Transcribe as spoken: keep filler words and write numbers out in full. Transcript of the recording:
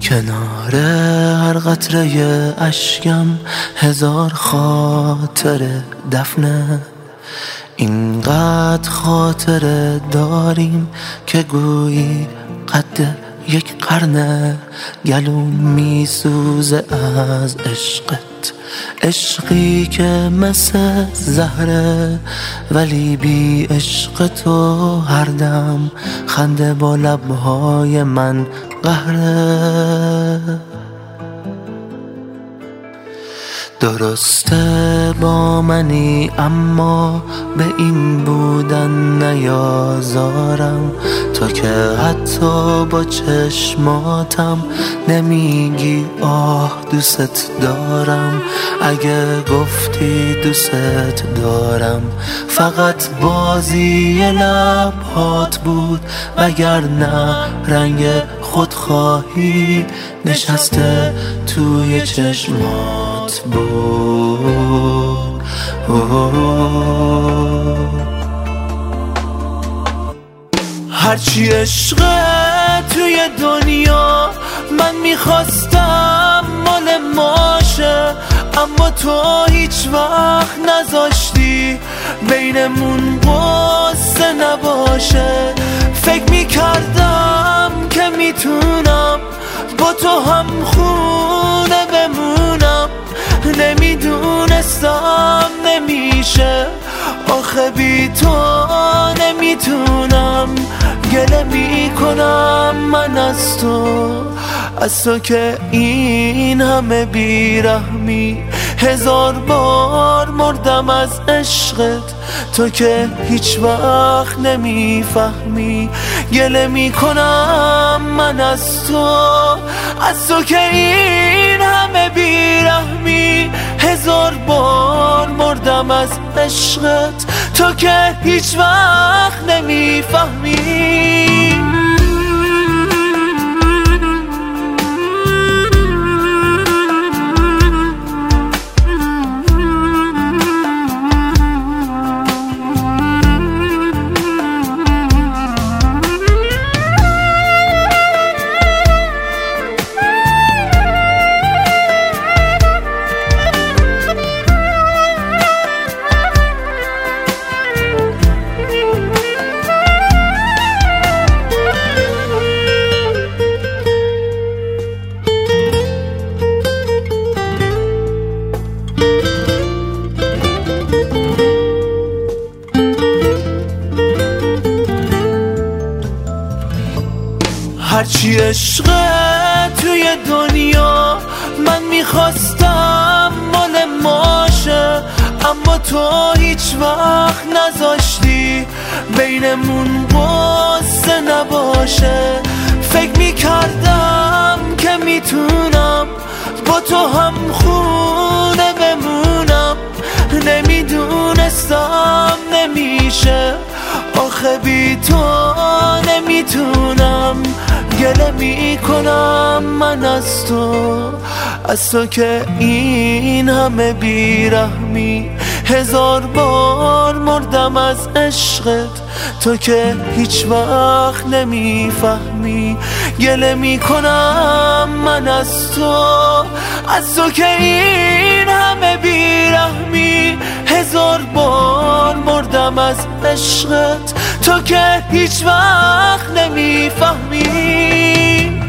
کنار هر قطره اشکم هزار خاطر دفنه، اینقدر خاطره داریم که گویی قد یک قرنه. گلوم میسوزه از عشقت، عشقی که مثل زهره، ولی بی عشق تو هر دم خنده با لبهای من قهره. درسته با منی اما به این بودن نیازارم، تا که حتی با چشماتم نمیگی آه دوست دارم. اگه گفتی دوست دارم فقط بازی لبهات بود، وگرنه رنگ خودخواهی نشسته توی چشمات بود. هرچی عشقه توی دنیا من میخواستم مال ماشه، اما تو هیچ وقت نذاشتی بینمون قصه نباشه. فکر میکردم که میتونم با تو هم خونه بمونم، نمیدونستم نمیشه، آخه بی تو نمیتونم. گله میکنم من از تو، از تو که این همه بیرحمی. هزار بار مردم از عشقت، تو که هیچ وقت نمیفهمی. گله میکنم من از تو، از تو که این همه بیرحمی. هزار بار مردم از عشقت، تو که هیچ وقت نمیفهمی. هرچی عشقه توی دنیا من میخواستم مال ماشه، اما تو هیچ وقت نذاشتی بینمون قصه نباشه. فکر میکردم که میتونم با تو هم خونه بمونم، نمیدونستم نمیشه، آخه بی تو نمیتونم. گله میکنم من از تو، از تو که این همه بیرحمی. هزار بار مردم از عشقت، تو که هیچ وقت نمیفهمی. گله میکنم من از تو، از تو که این همه بیرحمی. هزار بار مردم از عشقت، تو که هیچ وقت نمیفهمی.